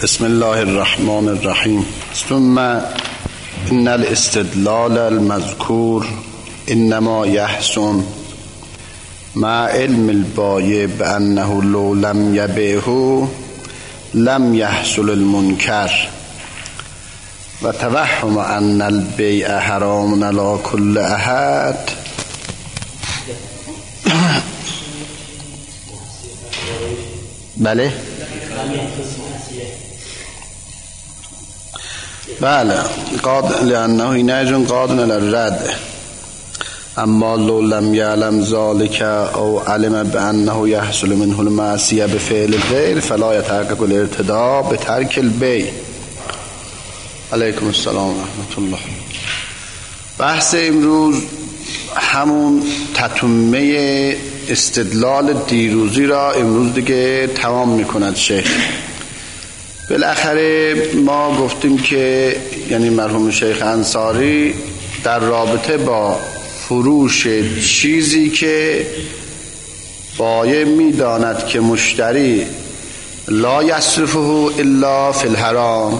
بسم الله الرحمن الرحیم. ثم ان الاستدلال المذکور انما يحسن مع علم البایع بانه لو لم يبعه لم يحصل المنکر و توهم ان البیع حرام علی کل احد. بله بله لأنه ناجن قادن للرد اما لو لم يعلم ذلك او علم بأنه يحصل منه المعصية بفعل الغير فلا يتحقق الارتداء بترك البيع. علیکم السلام و رحمت الله. بحث امروز همون تتمه استدلال دیروزی را امروز دیگه تمام میکند شیخ. بالاخره ما گفتیم که یعنی مرحوم شیخ انصاری در رابطه با فروش چیزی که بایع میداند که مشتری لا یصرفه الا فی الحرام،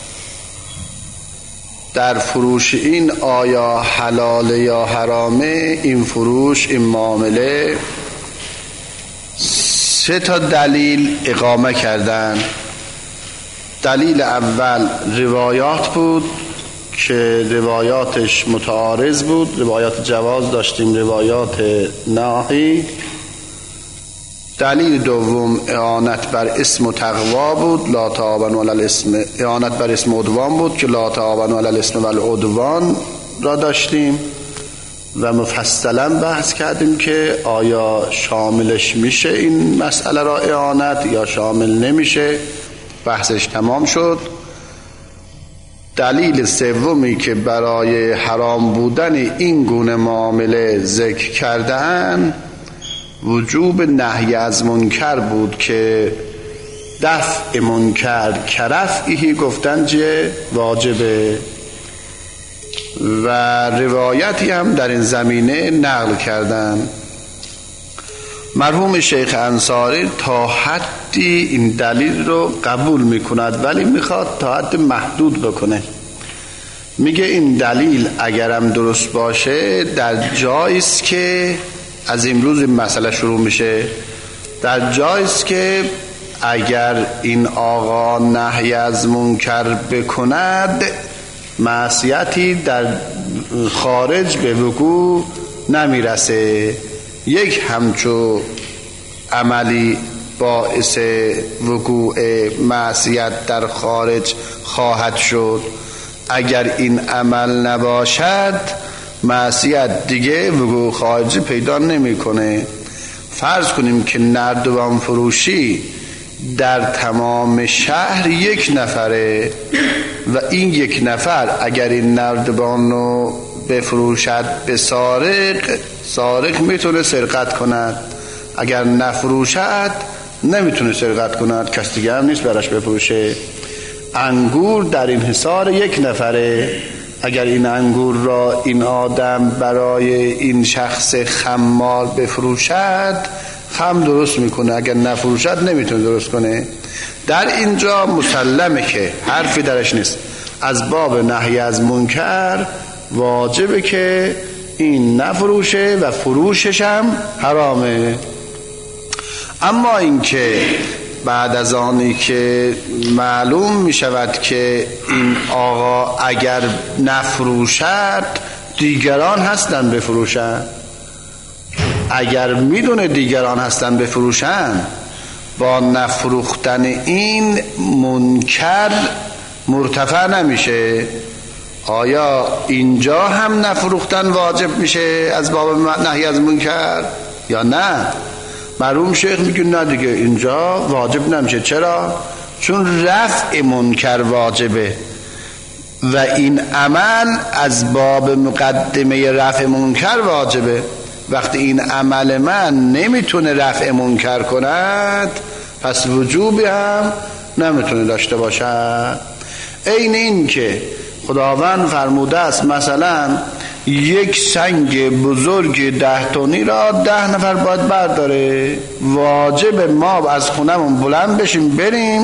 در فروش این آیا حلال یا حرامه، این فروش این معامله سه تا دلیل اقامه کردن. دلیل اول روایات بود که روایاتش متعارض بود، روایات جواز داشتیم، روایات نهی. دلیل دوم اعانت بر اسم و تقوا بود، لا تعاونوا علی الاسم، اعانت بر اسم و عدوان بود که لا تعاونوا علی الاسم و العدوان را داشتیم و مفصلا بحث کردیم که آیا شاملش میشه این مسئله را اعانت یا شامل نمیشه، بحثش تمام شد. دلیل سومی که برای حرام بودن این گونه معامله ذکر کردن وجوب نهی از منکر بود که دفع منکر کرفعی گفتن چه واجبه و روایتی هم در این زمینه نقل کردن. مرحوم شیخ انصاری تا حدی این دلیل رو قبول میکند ولی میخواد تا حد محدود بکنه. میگه این دلیل اگرم درست باشه در جاییست که از امروز این مسئله شروع میشه، در جاییست که اگر این آقا نهی از منکر بکند معصیتی در خارج به وقوع نمیرسه، یک همچو عملی باعث وقوع معصیت در خارج خواهد شد. اگر این عمل نباشد معصیت دیگه وقوع خارجی پیدا نمیکنه. فرض کنیم که نردبان فروشی در تمام شهر یک نفره و این یک نفر اگر این نردبان رو بفروشد به سارق، سارق میتونه سرقت کند، اگر نفروشد نمیتونه سرقت کند، کس دیگه هم نیست براش بفروشه. انگور در این حصار یک نفره، اگر این انگور را این آدم برای این شخص خمار بفروشد خم درست میکنه، اگر نفروشد نمیتونه درست کنه. در اینجا مسلمه که حرفی درش نیست، از باب نهی از منکر واجبه که این نفروشه و فروشش هم حرامه. اما اینکه بعد از آنی که معلوم می شود که این آقا اگر نفروشد دیگران هستن بفروشن، اگر میدونه دیگران هستن بفروشن، با نفروختن این منکر مرتفع نمیشه. آیا اینجا هم نفروختن واجب میشه از باب نهی از منکر یا نه؟ مرحوم شیخ میگه نه دیگه اینجا واجب نمیشه. چرا؟ چون رفع منکر واجبه و این عمل از باب مقدمه رفع منکر واجبه. وقتی این عمل من نمیتونه رفع منکر کند پس وجوبی هم نمیتونه داشته باشد. این این که خداوند فرموده است مثلا یک سنگ بزرگ 10 تنی را 10 نفر باید برداره، واجب ما از خونمون بلند بشیم بریم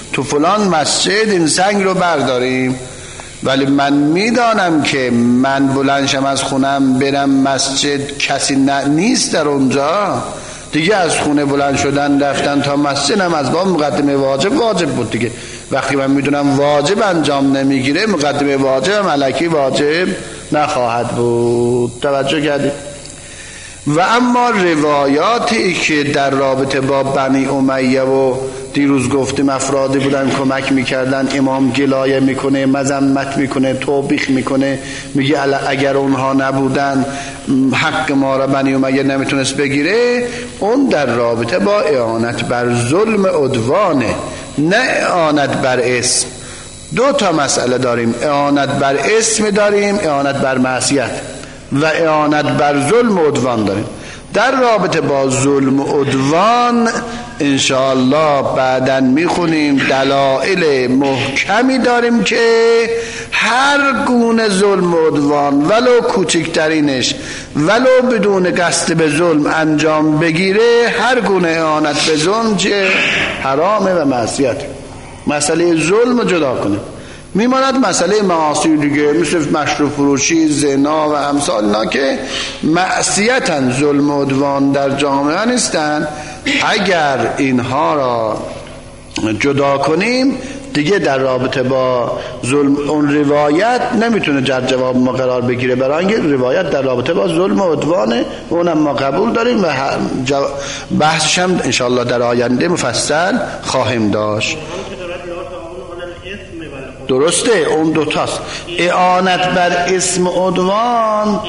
تو فلان مسجد این سنگ رو برداریم، ولی من میدانم که من بلندشم از خونم برم مسجد کسی نیست در اونجا دیگه، از خونه بلند شدن رفتن تا مسجد هم از باب مقدمه واجب بود دیگه. وقتی من میدونم واجب انجام نمیگیره، مقدمه واجب هم الکی واجب نخواهد بود. توجه کردید؟ و اما روایاتی که در رابطه با بنی امیه و دیروز گفتیم افرادی بودن کمک میکردن، امام گلایه میکنه، مذمت میکنه، توبیخ میکنه، میگه اگر اونها نبودن حق ما را بنی امیه نمیتونست بگیره. اون در رابطه با اعانت بر ظلم عدوانه، نه اعانت بر اسم. دو تا مسئله داریم، اعانت بر اسم داریم، اعانت بر معصیت، و اعانت بر ظلم و عدوان داریم. در رابطه با ظلم و عدوان انشاءالله بعداً میخونیم دلائل محکمی داریم که هر گونه ظلم و عدوان ولو کوچکترینش ولو بدون قصد به ظلم انجام بگیره، هر گونه اعانت به ظلم چه حرامه و معصیت. مسئله ظلم رو جدا کنیم. میماند مسئله معاصی دیگه، مثل مشروب فروشی، زنا و امثال اینا که معصیتن، ظلم و عدوان در جامعه نیستن. اگر اینها را جدا کنیم دیگه در رابطه با ظلم اون روایت نمیتونه جواب ما قرار بگیره، برای اینکه روایت در رابطه با ظلم و عدوانه، اونم ما قبول داریم و بحثش هم انشاءالله در آینده مفصل خواهیم داشت. درسته، اون دوتاست، اعانت بر اسم عدوان.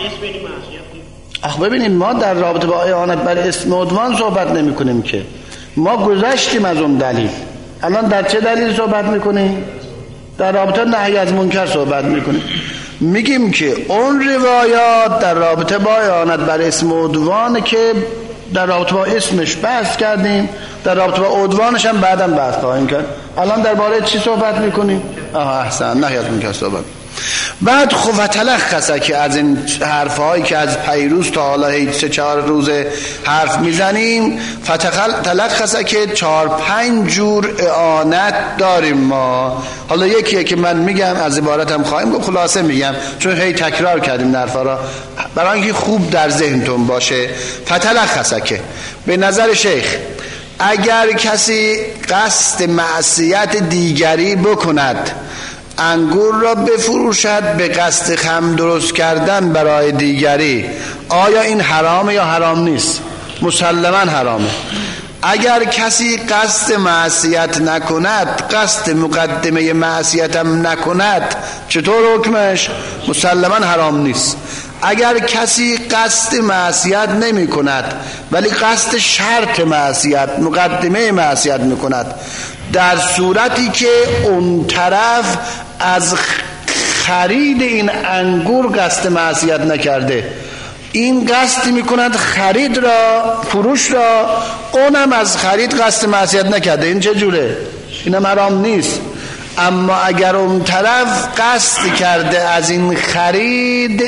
ببینید ما در رابطه با اعانت بر اسم عدوان صحبت نمی کنیم که، ما گذشتیم از اون دلیل. الان در چه دلیل صحبت میکنیم؟ در رابطه نهی از منکر صحبت میکنیم. میگیم که اون روایات در رابطه با اعانت بر اسم عدوان که در رابطه با اسمش بحث کردیم، در رابطه با عدوانش هم بعداً بحث خواهیم کرد. الان درباره چی صحبت میکنیم؟ احسن، نهی از منکر صحبت. بعد خب تلخصه که از این حرفهایی که از پیروز تا حالا 3-4 روز حرف میزنیم، تلخصه که 4-5 جور اعانت داریم ما. حالا یکی که من میگم، از عبارتم خواهیم گفت، خلاصه میگم چون هی تکرار کردیم حرفا را، برای اینکه خوب در ذهنتون باشه. فتلخصه که به نظر شیخ اگر کسی قصد معصیت دیگری بکند، انگور را بفروشد به قصد خم درست کردن برای دیگری، آیا این حرامه یا حرام نیست؟ مسلما حرامه. اگر کسی قصد معصیت نکند، قصد مقدمه معصیت هم نکند، چطور حکمش؟ مسلما حرام نیست. اگر کسی قصد معصیت نمی کند ولی قصد شرط معصیت، مقدمه معصیت می کند، در صورتی که اون طرف از خرید این انگور قصد معصیت نکرده، این قصد میکند خرید را، فروش را، اونم از خرید قصد معصیت نکرده، این چه جوره؟ اینم حرام نیست. اما اگر اون طرف قصد کرده از این خرید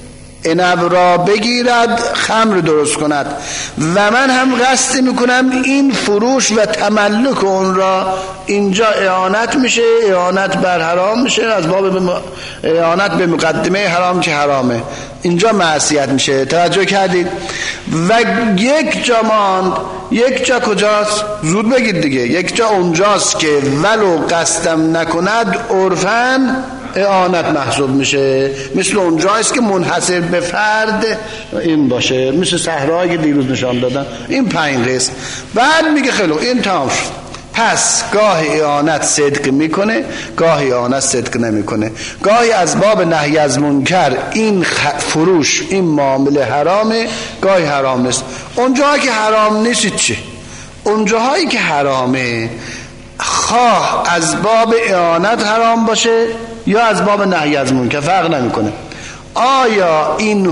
عنب را بگیرد خمر درست کند و من هم قصد میکنم این فروش و تملک اون را، اینجا اعانت میشه، اعانت بر حرام میشه، از باب اعانت به مقدمه حرام که حرامه، اینجا معصیت میشه. توجه کردید؟ و یک جا ماند، یک جا کجاست؟ زود بگید دیگه. یک جا اونجاست که ولو قصدم نکند عرفاً اعانت محسوب میشه، مثل اونجایست که منحصر به فرد این باشه، مثل صحرایی که دیروز نشان دادن. این 5 قسم. بعد میگه خیلی این تمام شد. پس گاهی اعانت صدق میکنه، گاهی اعانت صدق نمیکنه، گاهی از باب نهی از منکر این فروش، این معامله حرامه، گاهی حرام نیست. اونجایی که حرام نیست چی؟ اونجایی که حرامه خواه از باب اعانت حرام باشه یا از باب نهی از منکر، فرق نمیکنه. آیا این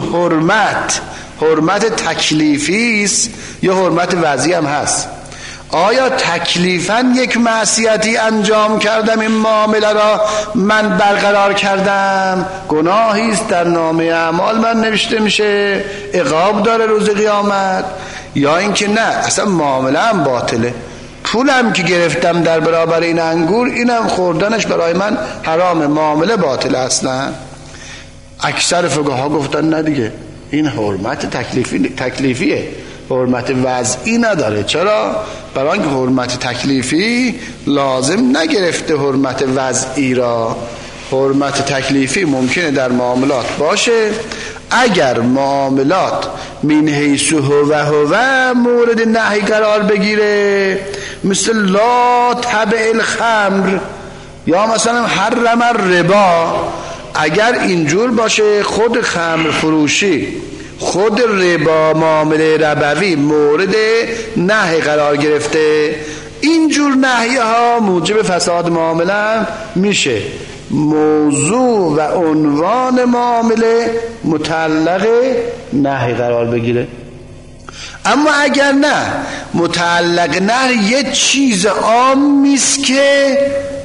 حرمت تکلیفی است یا حرمت وضعی هم هست؟ آیا تکلیفاً یک معصیتی انجام کردم، این معامله را من برقرار کردم، گناهی است در نامه اعمال من نوشته میشه، عقاب داره روز قیامت، یا اینکه نه اصلا معامله هم باطله، پولم که گرفتم در برابر این انگور، اینم خوردنش برای من حرام، معامله باطل اصلا. اکثر فقها گفتن نه دیگه، این حرمت تکلیفیه، حرمت وضعی نداره. چرا؟ برای اینکه حرمت تکلیفی لازم نگرفته حرمت وضعی را. حرمت تکلیفی ممکنه در معاملات باشه اگر معاملات من حیث هو مورد نهی قرار بگیره، مثل لا تبع الخمر یا مثلا حرم الربا. اگر اینجور باشه خود خمر فروشی، خود ربا، معامله ربوی مورد نهی قرار گرفته، اینجور نهی ها موجب فساد معامله میشه. موضوع و عنوان معامله متعلق نهی قرار بگیره. اما اگر نه، متعلق نهی یه چیز عامیست که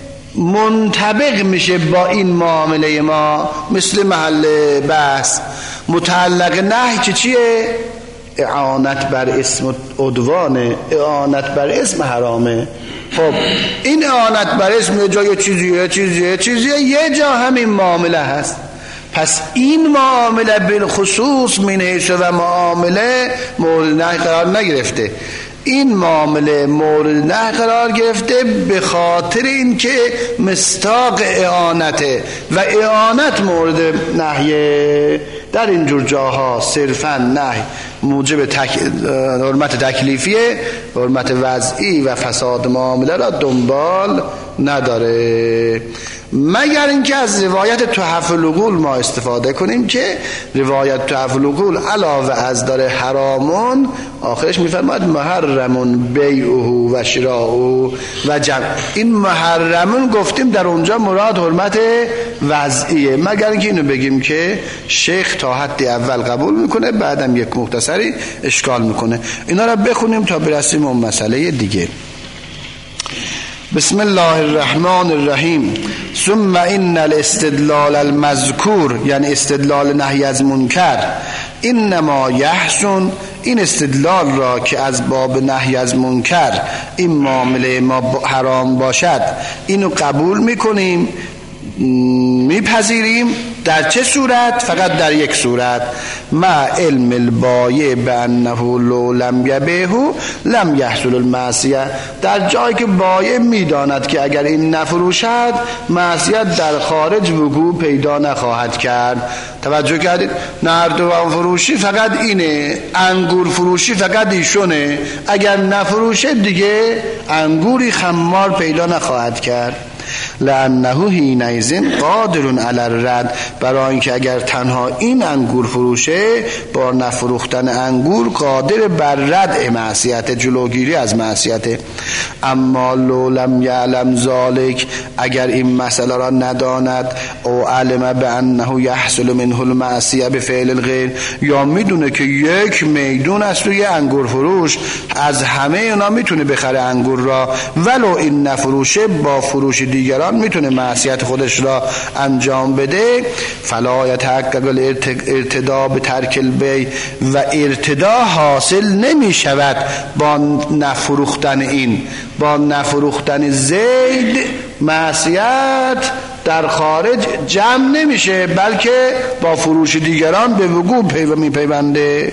منطبق میشه با این معامله ما، مثل محل بحث. متعلق نهی که چیه؟ اعانت بر اسم عدوانه، اعانت بر اسم حرامه. خب این اعانت بر اسم یه جا یه چیزیه، یه جا همین معامله هست. پس این معامله بالخصوص من حیث و معامله مورد نهی قرار نگرفته. این معامله مورد نهی قرار گرفته به خاطر اینکه مستاق اعانته و اعانت مورد نهیه. در اینجور جاها صرفا نهی موجب حرمت تکلیفیه، حرمت وضعی و فساد معامله را دنبال نداره. مگر اینکه از روایت تحف العقول ما استفاده کنیم که روایت تحف العقول علاوه از داره حرامون، آخرش میفرماید محرمون بیعه و شراؤه و جمع. این محرمون گفتیم در اونجا مراد حرمت وضعیه، مگر اینکه اینو بگیم که شیخ تا حد اول قبول میکنه، بعدم یک مختصری اشکال میکنه. اینا را بخونیم تا برسیم اون مسئله دیگه. بسم الله الرحمن الرحیم. ثم ان الاستدلال المذکور، یعنی استدلال نهی از منکر، انما یحسن، این استدلال را که از باب نهی از منکر این معامله ما حرام باشد، اینو قبول میکنیم، میپذیریم. در چه صورت؟ فقط در یک صورت، مع علم البایع بانه لو لم یبیعه لم یحصل المعصیه. در جایی که بایع میداند که اگر این نفروشد معصیت در خارج وقوع پیدا نخواهد کرد. توجه کردید؟ نردوان فروشی فقط اینه، انگور فروشی فقط ایشونه، اگر نفروشه دیگه انگوری خمار پیدا نخواهد کرد. لانه حینئذ قادر علی الرد، برای اینکه اگر تنها این انگور فروشه با نفروختن انگور قادر بر رد معصیت، جلوگیری از معصیت. اما لو لم یعلم ذلک، اگر این مسئله را نداند، او علم بانه یحصل منه المعصیه بفعل الغیر، یا میدونه که یک میدون است توی انگور فروش، از همه اینا میتونه بخره انگور را، ولو این نفروشه با فروش دیگران میتونه معصیت خودش را انجام بده. فلا یتحقق الارتداء بترک البیع، و ارتداء حاصل نمی شود با نفروختن این، با نفروختن زید معصیت در خارج جمع نمیشه، بلکه با فروش دیگران به وقوع میپیونده.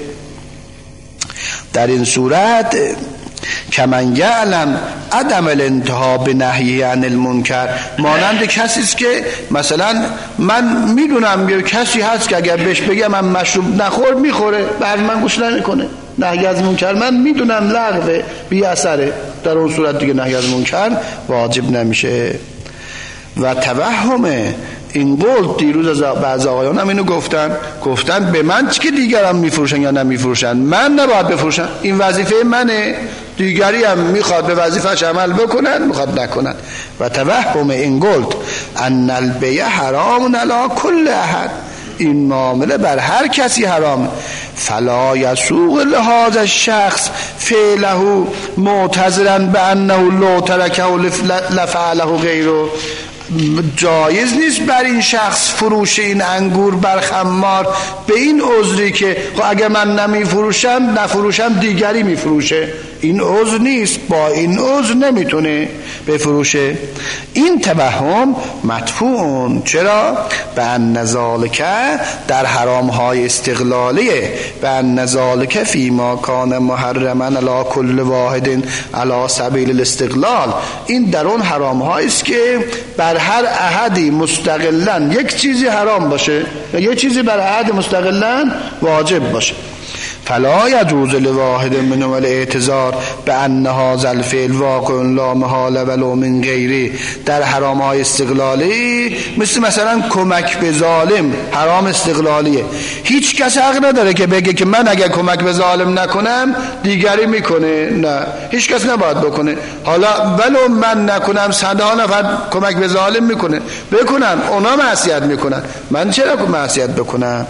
در این صورت کمن یعلم عدم الانتهاء بنهی عن المنکر، مانند کسی است که مثلا من میدونم یه کسی هست که اگر بهش بگم من مشروب نخور میخوره، بعد من گوش نمیکنه. نهی از منکر من میدونم لغوه، بی اثره، در اون صورت دیگه نهی از منکر واجب نمیشه. و توهمه این قول دیروز از بعض آقایان هم اینو گفتن به من چی که دیگران میفروشن یا نمیفروشن، من نباید بفروشن، این وظیفه منه، دیگری هم میخواد به وظیفه‌اش عمل بکنن میخواد نکنن. و توهم این قول ان البیع حرام علی کل احد، این معامله بر هر کسی حرام. فلا یسوغ لهذا الشخص فعله معتذرا بانه لو ترکه لفعله غیره، جایز نیست بر این شخص فروش این انگور بر خمار به این عذری که اگر من نفروشم دیگری میفروشه. این عذر نیست، با این عذر نمیتونه بفروشه. این توهم مدفوع. چرا؟ به ان ذالک در حرام های استقلالیه، به ان ذالک فیما کان محرما علی کل واحد علی سبیل الاستقلال. این در اون حرام هاییست که بر هر احدی مستقلا یک چیزی حرام باشه و یک چیزی بر احد مستقلا واجب باشه. فلا یجوز لواحد منهم الاعتذار بان هذا الفعل واقع لا محاله ولو من غیره. در حرام های استقلالی مثلا کمک به ظالم حرام استقلالیه، هیچ کس حق نداره که بگه که من اگر کمک به ظالم نکنم دیگری میکنه. نه، هیچ کس نباید بکنه. حالا ولو من نکنم 100 نفر کمک به ظالم میکنه، بکنن، اونا معصیت میکنن، من چرا معصیت بکنم؟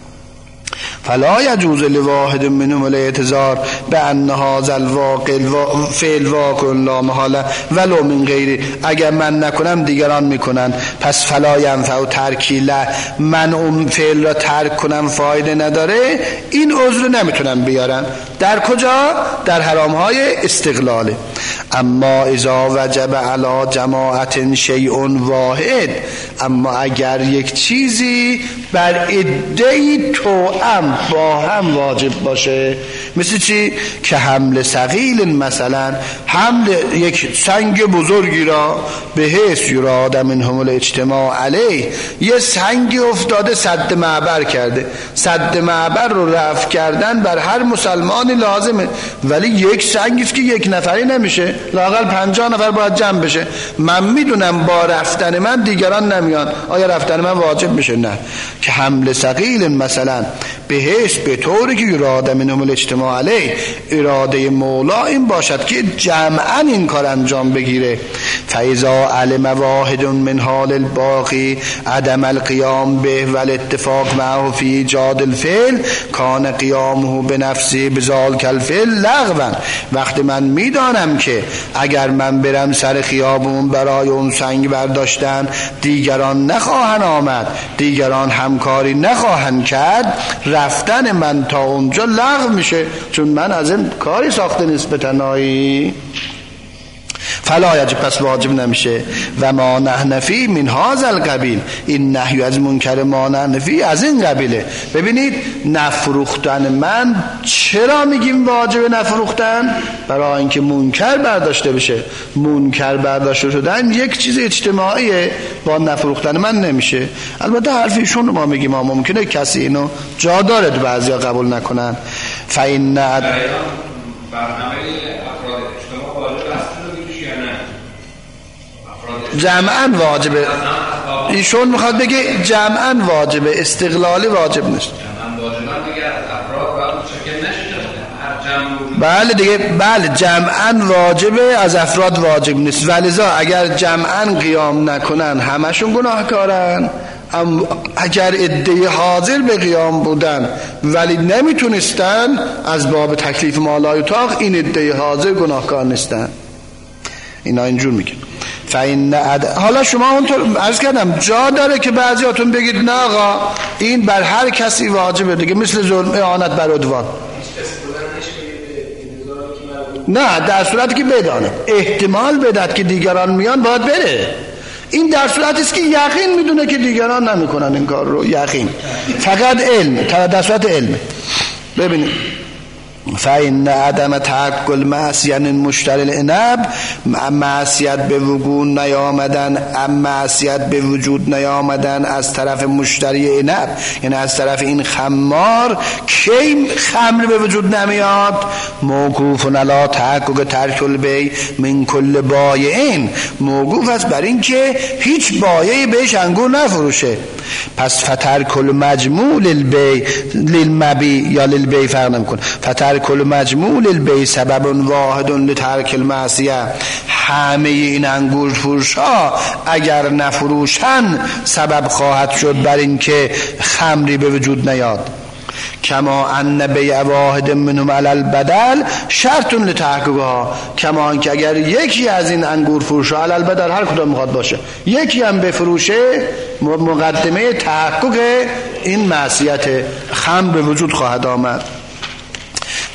فلا یجوز لواحد منهم الاعتذار بان هذا الواقع فعل واقع لا محاله ولو من غیره. اگر من نکنم دیگران میکنن، پس فلا ینفع ترکی له، من اون فعل را ترک کنم فایده نداره. این عذر نمیتونم بیارم. در کجا؟ در حرام های استقلاله. اما اذا وجب علی جماعت شیء واحد، اما اگر یک چیزی بر عده‌ای توأم با هم واجب باشه، مثل چی؟ که حمل ثقیل، مثلا حمل یک سنگ بزرگی را به حیث یراد منهم الاجتماع علیه، یه سنگی افتاده سد معبر کرده، سد معبر رو رفع کردن بر هر مسلمانی لازمه، ولی یک سنگیست که یک نفری نمیشه، لااقل 50 نفر باید جمع بشه. من میدونم با رفتن من دیگران نمیان، آیا رفتن من واجب میشه؟ نه. که حمل ثقیل مثلا به حیث، به طوری که اراده منهم الاجتماع علیه، اراده مولا این باشد که جمعا این کار انجام بگیره. فاذا علم واحد من حال الباقی عدم القیام به والاتفاق معه فی ایجاد الفعل کان قیامه بنفسه بذلک الفعل لغوا. وقتی من میدانم که اگر من برم سر خیابون برای اون سنگ برداشتن دیگران نخواهند آمد، دیگران همکاری نخواهند کرد، رفتن من تا اونجا لغو میشه، چون من از این کاری ساخته نیست به تنهایی. فلا یجب، پس واجب نمیشه. و ما نحنفی من هذا القبیل، این نهی از منکر ما نحنفی از این قبیله. ببینید نفروختن من چرا میگیم واجب نفروختن؟ برای اینکه منکر برداشته بشه. منکر برداشته شدن یک چیز اجتماعیه، با نفروختن من نمیشه. البته حرفیشون رو ما میگیم، ما ممکنه کسی اینو جا داره بعضیا قبول نکنن. فإن برنامه افراد اجتماع واجب است جمعاً واجبه. ایشون میخواد بگه جمعاً واجبه، استقلالی واجب نیست. بله دیگه، بله جمعاً واجبه، از افراد واجب نیست. ولذا اگر جمعاً قیام نکنن همشون گناهکارن. اگر عده حاضر به قیام بودن ولی نمیتونستن، از باب تکلیف ما لا یطاق، این عده حاضر گناهکار نیستن. اینا اینجور میگن. حالا شما اونطور عرض کردم جا داره که بعضیاتون بگید نه آقا این بر هر کسی واجبه دیگه، مثل ظلم اعانت بر عدوان. نه، در صورتی که بدانه احتمال بدهد که دیگران میان باید بره. این در صورتی است که یقین میدونه که دیگران نمیکنن این کار رو، یقین، فقط علم، در صورت علم. ببینید فإن عدم تحقق المعصیه مشتری العنب، معصیت به وجود نیامدن از طرف مشتری عنب، یعنی از طرف این خمار، کی خمر به وجود نمیاد؟ موقوف علی تحقق ترک البیع من کل بایعین، موقوف است بر این که هیچ بایعی بهش انگور نفروشه. پس فترک المجموع للمبیع یا للبیع فرق نمیکنه. فترک المجموع للبیع سبب واحد لترک المعصیه، همه این انگور فروش ها اگر نفروشن سبب خواهد شد بر این که خمری به وجود نیاد. کما ان بیع واحد منهم علی البدل شرط لتحققها، کما که اگر یکی از این انگور فروش ها علی البدل، هر کدوم میخواد باشه، یکی هم بفروشه، مقدمه تحقق این معصیت خمر به وجود خواهد آمد.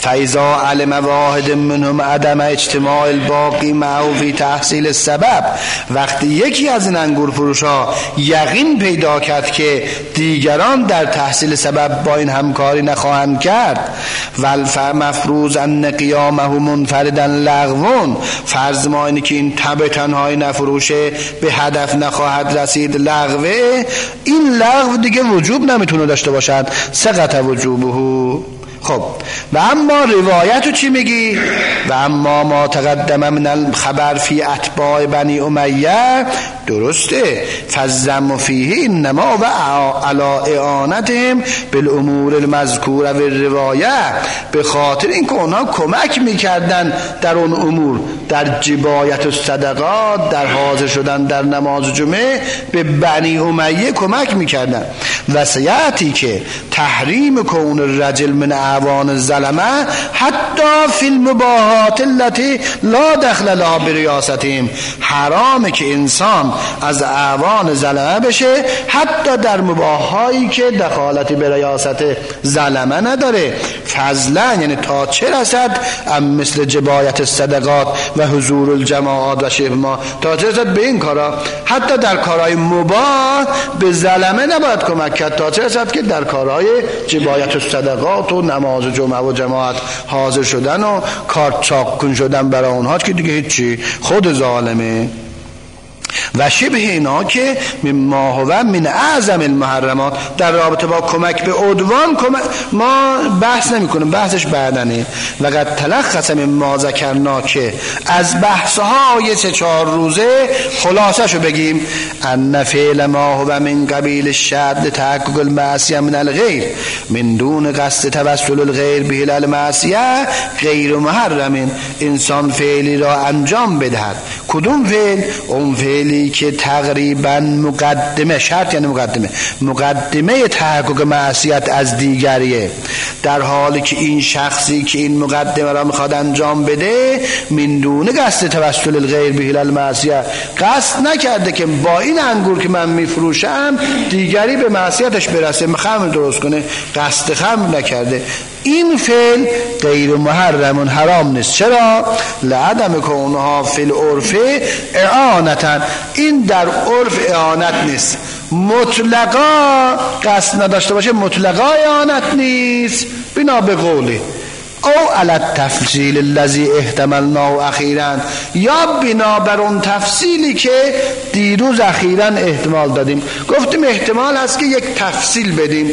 فاذا علم واحد منهم عدم اجتماع الباقی معه فی تحصیل السبب، وقتی یکی از این انگور فروشا یقین پیدا کرد که دیگران در تحصیل سبب با این همکاری نخواهند کرد، والمفروض ان قیامه منفردا لغو، فرض ما اینه که این به تنهایی نفروشه به هدف نخواهد رسید، لغوه، این لغو دیگه وجوب نمیتونه داشته باشد، سقط وجوبه. خب و اما روایتو چی میگی؟ و اما ما تقدم من الخبر فی اتباع بنی امیه، درسته، فالذم فیه انما و علی اعانتهم بالامور المذکوره و الروایه، به خاطر اینکه اونها کمک میکردن در اون امور، در جبایت و صدقات، در حاضر شدن در نماز جمعه به بنی امیه کمک میکردن. و سیاتی که تحریم کون الرجل من اعوان الظلمه حتی فی المباحات التي لا دخل لها بریاستهم، حرامه که انسان از اعوان ظلمه بشه حتی در مباحایی که دخالتی به ریاست ظلمه نداره، فضلا یعنی تا چه رسد مثل جبایت الصدقات و حضور الجماعات و شبه ما، تا چه رسد به این کارا، حتی در کارهای مباح به ظلمه نباید کمک کرد، تا چه رسد که در کارهای جبایت الصدقات و نماز جمعه و جماعت حاضر شدن و کارت چاکون شدن برای اونها که دیگه هیچی، خود ظالمه. و شبه اینا که مما هو من اعظم المحرمات، در رابطه با کمک به عدوان ما بحث نمی کنیم، بحثش بعدنه. و قد تلخص مما ذکرنا، که از بحثهای 3-4 روزه خلاصه شو بگیم، ان فعل ما هو من قبیل الشد لتحقق المعصیه من الغیر من دون قصد توسل الغیر به المعصیه غیر محرم، انسان فعلی را انجام بدهد. کدوم فعل؟ اون فعلی که تقریبا مقدمه، شرط یعنی مقدمه تحقق معصیت از دیگریه، در حالی که این شخصی که این مقدمه را میخواد انجام بده من دون قصد توسل الغیر به المعصیه، قصد نکرده که با این انگور که من میفروشم دیگری به معصیتش برسه، خمر درست کنه، قصد خمر نکرده، این فعل غیر محرم، حرام نیست. چرا؟ لعدم کونها فی العرف اعانتا، این در عرف اعانت نیست، مطلقا قصد نداشته باشه مطلقا اعانت نیست، بنا به قوله او علی التفصیل الذی احتملناه اخیرا، یا بنا بر اون تفصیلی که دیروز اخیرا احتمال دادیم. گفتیم احتمال هست که یک تفصیل بدیم،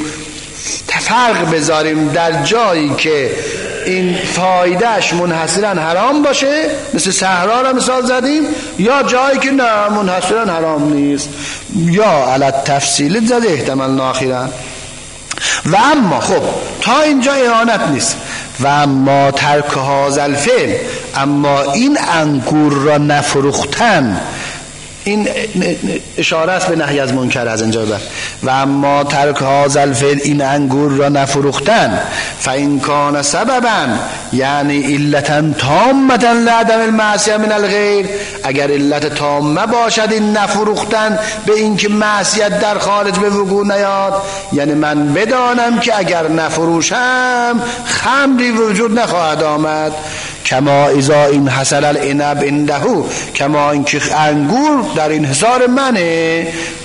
فرق بذاریم در جایی که این فایدهش منحصرا حرام باشه، مثل صحرا را مثال زدیم، یا جایی که نه منحصرا حرام نیست، یا علی التفصیل زده احتمال اخیرا. و اما خب تا اینجا اعانت نیست. و اما ترک هذا الفعل، اما این انگور را نفروختن، این اشاره است به نهی از منکر از اینجا بعد. و اما ترک هذا الفعل، این انگور را نفروختن، فإن کان سببا یعنی علتا تامه لعدم المعصیه من الغیر، اگر علت تامه باشد این نفروختن به این که معصیت در خارج به وقوع نیاد، یعنی من بدانم که اگر نفروشم خمری وجود نخواهد آمد، کما اذا این حصل العنب عنده، کما اینکه انگور در این حصار منه،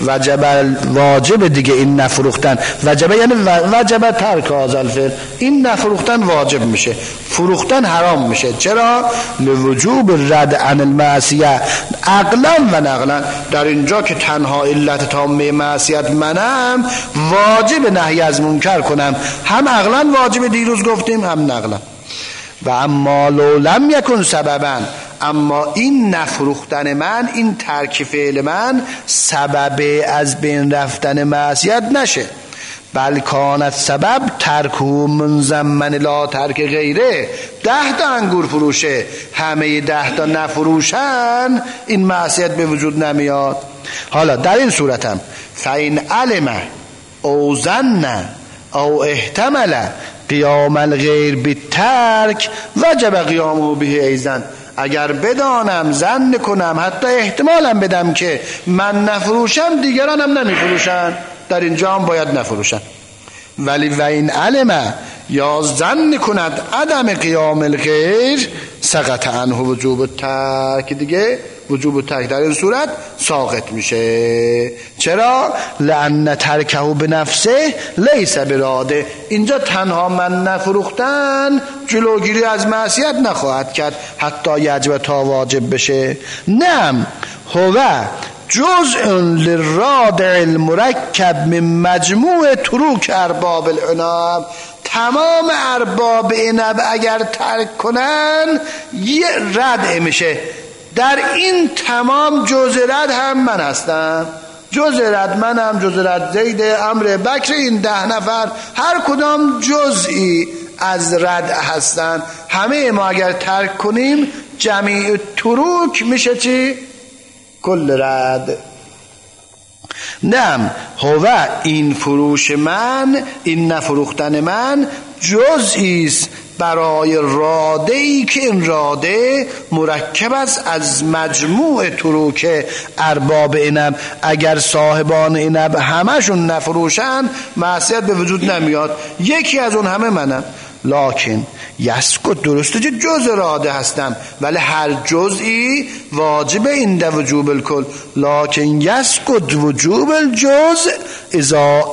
واجب دیگه این نفروختن، وجب یعنی وجب ترک هذا الفعل، این نفروختن واجب میشه، فروختن حرام میشه. چرا؟ لوجوب رد عن المعصیه عقلا و نقلا، در اینجا که تنها علت تامه معصیت منم واجب نهی از منکر کنم، هم عقلا واجب دیروز گفتیم هم نقلا. و اما لو لم یکن سببا، اما این نفروختن من، این ترک فعل من سبب از بین رفتن معصیت نشه، بل کانت سبب ترکه منضمن لا ترک غیره، 10 تا انگور فروشه همه 10 تا نفروشن این معصیت به وجود نمیاد. حالا در این صورت هم فین علم او ظن او احتمل قیام الغیر بالترک وجب قیامه به ایضا، اگر بدانم، ظن کنم، حتی احتمالم بدم که من نفروشم دیگران هم نمیفروشن، در اینجا هم باید نفروشن. ولی و این علم یا ظن کند عدم قیام الغیر سقط عنه وجوب الترک، دیگه وجوب الترک در این صورت ساقط میشه. چرا؟ لأن ترکه بنفسه لیس براده. اینجا تنها من نفروختن جلوگیری از معصیت نخواهد کرد حتی یجب تا واجب بشه. نعم هو جزء للرادع المرکب من مجموع تروک ارباب العنب. تمام ارباب عنب اگر ترک کنن یه رد میشه. در این تمام جزء رد هم من هستم، جزء رد منم، جزء رد زید، امر، بکر، این 10 نفر هر کدام جزئی از رد هستن. همه ما اگر ترک کنیم جمیع تروک میشه چی؟ کل رد. نعم هو این فروش من، این نفروختن من جزئی است برای راده ای که این راده مرکب است از مجموع تروک ارباب عنب. اگر صاحبان عنب همشون نفروشن معصیت به وجود نمیاد، یکی از اون همه منم. لکن یسکت، درسته که جزء راده هستم ولی هر جزئی واجب این ده وجوب الکل. لکن یسکت وجوب الجزء اذا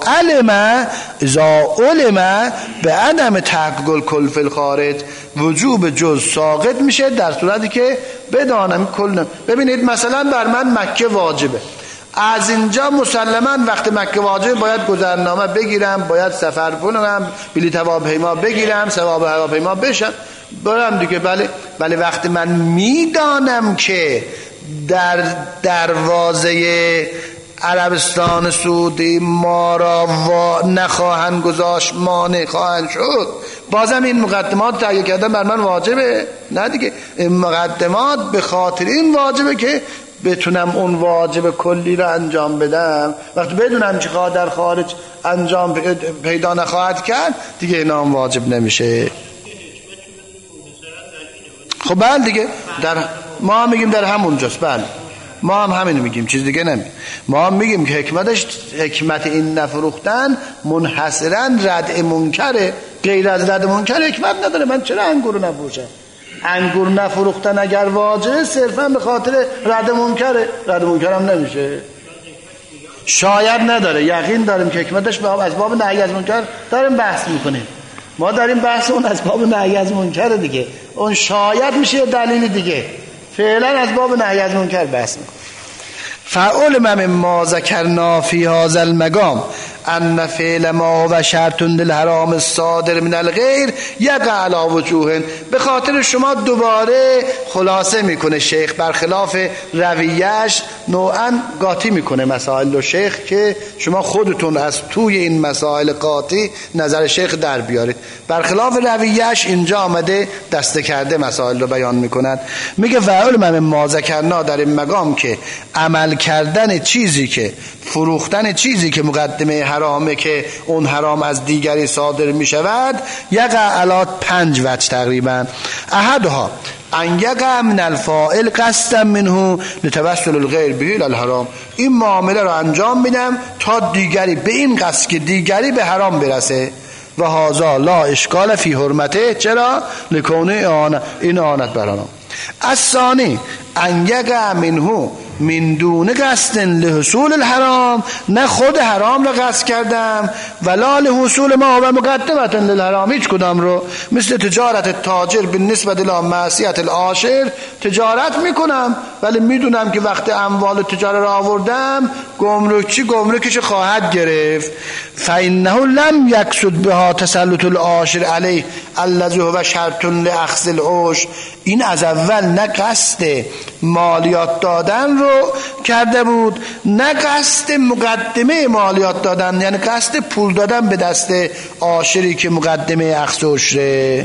علم به عدم تحقق الکل فی الخارج. وجوب جزء ساقط میشه در صورتی که بدانم کل. ببینید مثلا بر من مکه واجبه، از اینجا مسلما وقت مکه واجب باید گذرنامه بگیرم، باید سفر کنم، بلیط هواپیما بگیرم، ثواب هواپیما بشم برم دیگه. بله وقتی من میدانم که در دروازه عربستان سعودی ما را نخواهند گذاشت، مانع خواهند شد، بازم این مقدمات تهیه کردن بر من واجبه؟ نه دیگه، این مقدمات به خاطر این واجبه که بتونم اون واجب کلی رو انجام بدم. وقتی بدونم چی خواهد در خارج انجام پیدا نخواهد کرد دیگه اینا هم واجب نمیشه. خب بله دیگه، ما هم میگیم در همونجاست. بله ما هم همینو میگیم، چیز دیگه نمیگیم. ما هم میگیم که حکمت این نفروختن منحصرا ردع منکره، غیر از رد منکر حکمت نداره. من چرا انگور رو نفروشم؟ انگور نفروختن اگر واجبه صرفا به خاطر رد منکره، رد منکر هم نمیشه. شاید نداره، یقین داریم که حکمتش از باب نهی از منکر داریم بحث میکنیم. ما داریم بحث اون از باب نهی از منکر دیگه، اون شاید میشه دلیل دیگه، فعلا از باب نهی از منکر بحث میکنیم. فعلم مما ذکرنا فی هذا المقام ان فعل ما و شرط للحرام الصادر من الغیر یقع علی وجوه. به خاطر شما دوباره خلاصه میکنه شیخ، برخلاف رویش نوعا قاطی میکنه مسائل رو شیخ که شما خودتون از توی این مسائل قاطی نظر شیخ در بیارید. برخلاف رویش اینجا آمده دسته کرده مسائل رو بیان میکند. میگه فعلم ما ذکرنا در این مقام که عمل کردن چیزی که فروختن چیزی که مقدمه حرامه که اون حرام از دیگری صادر می شود یقع علی 5 وجه تقریبا. احدها ان یقع من الفاعل قصدا منه لتوسل الغیر به الحرام. این معامله رو انجام میدم تا دیگری به این قصد که دیگری به حرام برسه. و هذا لا اشکال فی حرمته. چرا؟ لکونه این اعانت بر حرام. الثانی ان یقع منه من دون قصد لحصول الحرام. نه خود حرام را قصد کردم ولا لحصول ما و مقدمت للحرام، هیچ کدام رو. مثل تجارت تاجر بالنسبه الی معصیت العاشر، تجارت میکنم ولی میدونم که وقت اموال تجاره را آوردم گمرکچی گمرکش خواهد گرفت. فانه لم یقصد بها تسلط العاشر علیه الذی هو شرط لاخذ العشر. این از اول نه قصد مالیات دادن رو کرده بود نه قصد مقدمه مالیات دادن، یعنی قصد پول دادن به دست عاشری که مقدمه اخذ عشره.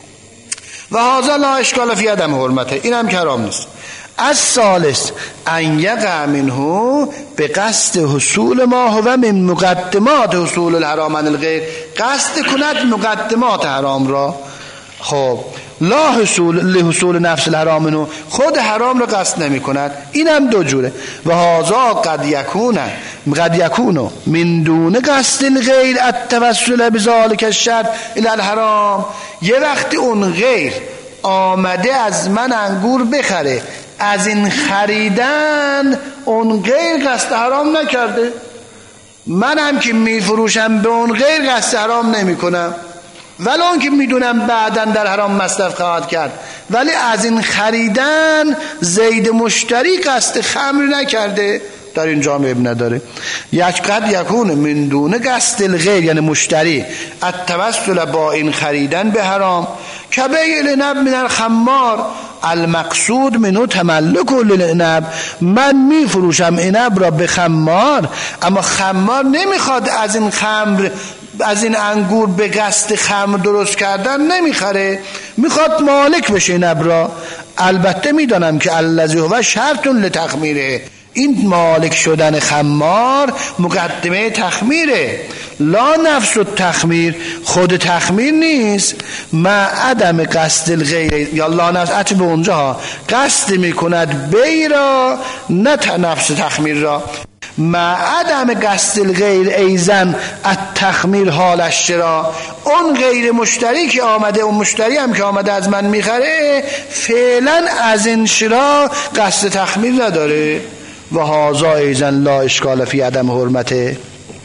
و هذا لا اشکال فی عدم حرمته، این هم حرام نیست. از ثالث ان یقع منه به قصد حصول ما هو من مقدمات حصول الحرام عن الغیر. قصد کند مقدمات حرام را. خب لا حصول نفس الحرام منه، خود حرام را قصد نمی کند. این هم دو جوره. و هذا قد یکونه قد یکونو من دون قصد الغیر التوسل بذلک الشرط الی الحرام. یه وقتی اون غیر آمده از من انگور بخره، از این خریدن اون غیر قصد حرام نکرده، منم که میفروشم به اون غیر قصد حرام نمی کنم، ولی اون که میدونم بعداً در حرام مصرف خواهد کرد، ولی از این خریدن زید مشتری قصد خمر نکرده، در این جامعه اب نداره. یک قد یکون من دون قصد الغیر، یعنی مشتری التوسل با این خریدن به حرام، که بیع العنب من الخمار المقصود منو تملک للعنب، من میفروشم عنب را به خمار، اما خمار نمیخواد از این خمر، از این انگور به قصد خمر درست کردن نمیخره، میخواد مالک بشه عنب را. البته میدانم که الذی هو شرط لتخمیره، این مالک شدن خمار مقدمه تخمیره، لا نفس التخمیر، خود تخمیر نیست. ما عدم قصد الغیر، یا لا نفس اچه به اونجا قصد میکند بی را، نه نفس تخمیر را. ما عدم قصد الغیر ایزن التخمیر حالش را، اون غیر مشتری که آمده، اون مشتری هم که آمده از من میخره، فعلا از این شرا قصد تخمیر نداره. و هازا ایزن لا اشکال فی عدم حرمته.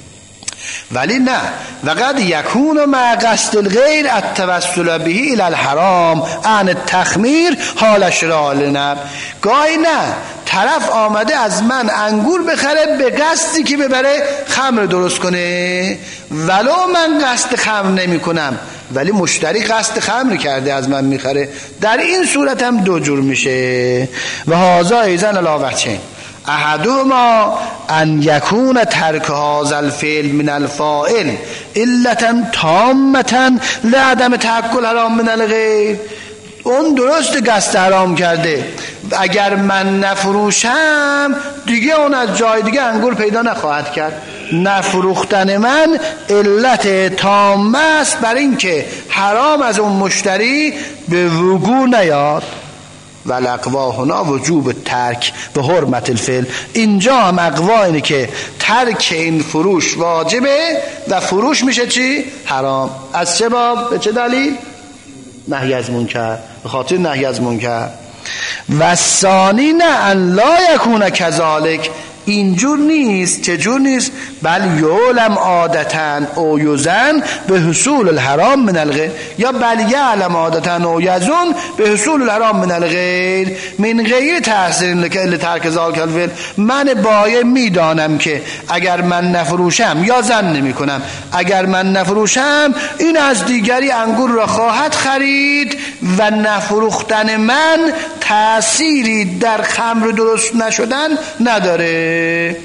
ولی نه، وقد یکون مع قصد الغیر التوسل به الی الحرام عن التخمیر حال شراء العنب. گاهی نه، طرف آمده از من انگور بخره به قصدی که ببره خمر درست کنه، ولو من قصد خمر نمی کنم، ولی مشتری قصد خمر کرده از من میخره، در این صورت هم دو جور میشه. و هازا ایزن علاوه احدهما ان یکون ترک هذا الفعل من الفاعل علتا تامتا لعدم تأکل حرام من الغیر. اون درست قصد حرام کرده، اگر من نفروشم دیگه اون از جای دیگه انگور پیدا نخواهد کرد، نفروختن من علت تامه است بر این که حرام از اون مشتری به وقوع نیاد. و الاقوا هنا وجوب ترک به حرمت الفعل، اینجا هم اقوا اینه که ترک این فروش واجبه و فروش میشه چی؟ حرام. از چه باب؟ به چه دلیل؟ نهی از منکر، به خاطر نهی از منکر. و ثانی نه ان لا یکون کذالک، اینجور نیست. چجور نیست؟ بل یعلم عادتن او یزن به حصول الحرام من الغیر، یا بل یعلم عادتن او یزن به حصول الحرام من الغیر من غیر تحصیل لترک ذالک الفعل. من بایه میدانم که اگر من نفروشم، یا زن نمی کنم، اگر من نفروشم این از دیگری انگور را خواهد خرید و نفروختن من تأثیری در خمر درست نشدن نداره.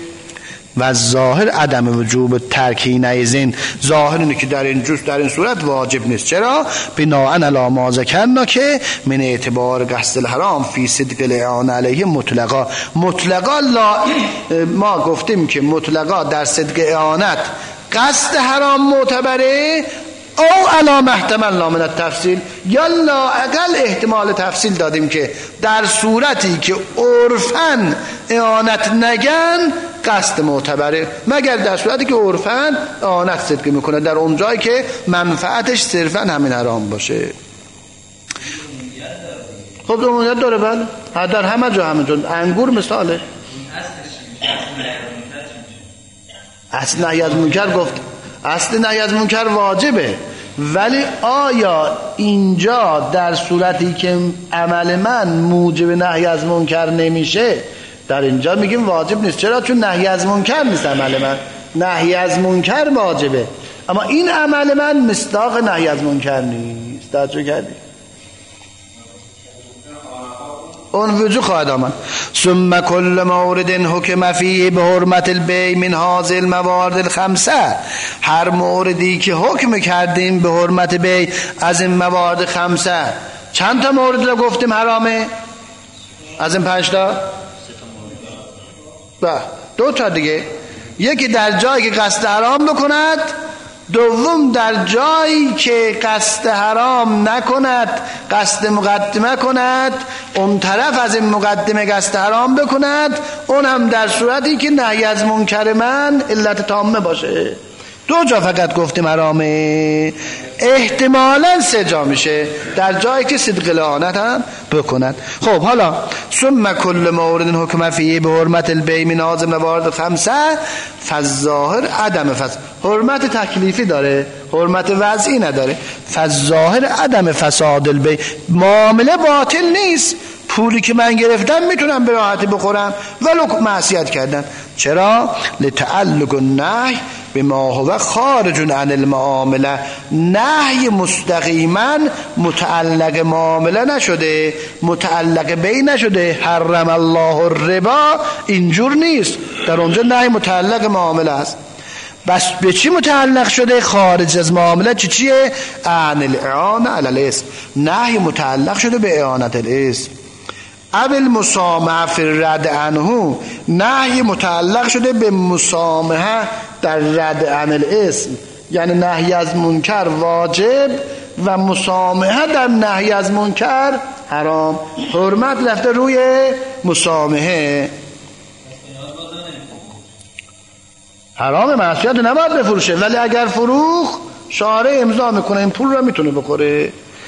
و ظاهر عدم وجوب ترکی نیزین، ظاهر اینه که در این صورت واجب نیست. چرا؟ بناءً علی ما ذکرنا که من اعتبار قصد الحرام فی صدق الاعانه علیه مطلقا. مطلقا ما گفتیم که مطلقا در صدق اعانت قصد حرام معتبره، او علا محتمل من التفصیل، یا لااقل احتمال تفصیل دادیم که در صورتی که عرفاً اعانت نگن قصد معتبره، مگر در صورتی که عرفاً اعانت صدق میکنه، در اون جایی که منفعتش صرفاً همین حرام باشه. خب عمومیت داره، بله، در همه جا انگور مثاله. اصل نهی از منکر گفت، اصل نهی از منکر واجبه، ولی آیا اینجا در صورتی که عمل من موجب نهی از منکر نمیشه، در اینجا میگیم واجب نیست. چرا؟ چون نهی از منکر نیست عمل من، نهی از منکر واجبه، اما این عمل من مصداق نهی از منکر نیست. توجه کردی؟ اون وجود خواهد آمد. ثم کل مورد حکم فیه به حرمت البیع من هذه الموارد الخمسه، هر موردی که حکم کردیم به حرمت بیع از این موارد خمسه، چند تا مورد رو گفتیم حرامه از این 5 تا؟ دو تا دیگه. یکی در جایی که قصد حرام بکند دوم در جایی که قصد حرام نکند، قصد مقدمه کند، اون طرف از این مقدمه قصد حرام بکند، اون هم در صورتی که نهی از منکر من علت تامه باشه. دو جا فقط گفتیم حرامه، احتمالاً 3 جا میشه، در جایی که صدق لعنت هم بکند. خب حالا ثم کل مورد حکم فیه به حرمت البیع من ناظم موارد 5 فالظاهر عدم فساد. حرمت تکلیفی داره، حرمت وضعی نداره. فالظاهر عدم فساد البیع، معامله باطل نیست، پولی که من گرفتم میتونم به راحتی بخورم ولو معصیت کردم. چرا؟ لتعلق النهی بما هو خارج عن المعامله، نهی مستقیما متعلق معامله نشده، متعلق بی نشده. حرم الله الربا اینجور نیست، در اونجا نهی متعلق معامله است. بس به چی متعلق شده؟ خارج از معامله. چیه؟ عن الاعانه علی الاسم، نهی متعلق شده به اعانت الاسم. اول مسامحه فی الرد عنه، نهی متعلق شده به مسامحه در رد عن الاسم، یعنی نهی از منکر واجب و مسامحه در نهی از منکر حرام. حرمت رفته روی مسامحه. حرام معصیت نباید بفروشه، ولی اگر فروخ شارع امضا میکنه این پول را میتونه بخوره.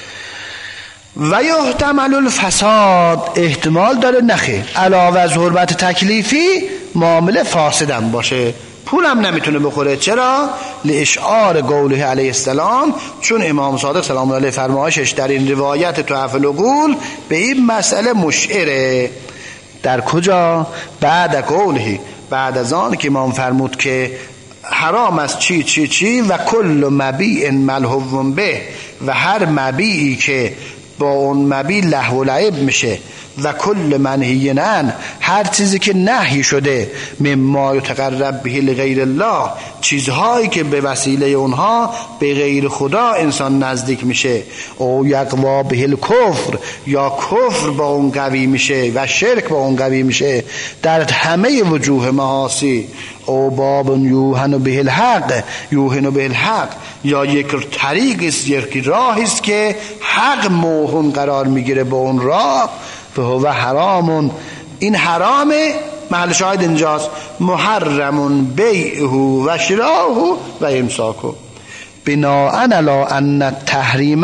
و یحتمل الفساد، احتمال داره نخیر علاوه از حرمت تکلیفی معامله فاسدم باشه، پولم نمیتونه بخوره. چرا؟ لاشعار قوله علیه السلام، چون امام صادق سلام الله علیه فرمایشش در این روایت تحف العقول به این مسئله مشعره. در کجا؟ بعد قوله، بعد از آن که امام فرمود که حرام است چی چی چی و کل مبیع ملهو به، و هر مبیعی که با اون مبیع لهو و لعب میشه، و کل منهی عن، هر چیزی که نهی شده، مما یتقرب به لغیر الله، چیزهایی که به وسیله اونها به غیر خدا انسان نزدیک میشه، او یقوا به الکفر، یا کفر با اون قوی میشه و شرک با اون قوی میشه، در همه وجوه معاصی، او باب یوهن به الحق، یوهن به الحق، یا یک طریق است، یک راه است که حق موهن قرار میگیره با اون راه، و حرامون، این حرامه. محل شاهد اینجاست، محرمون بیعه و شراؤه و امساکه، بناء علی ان التحریم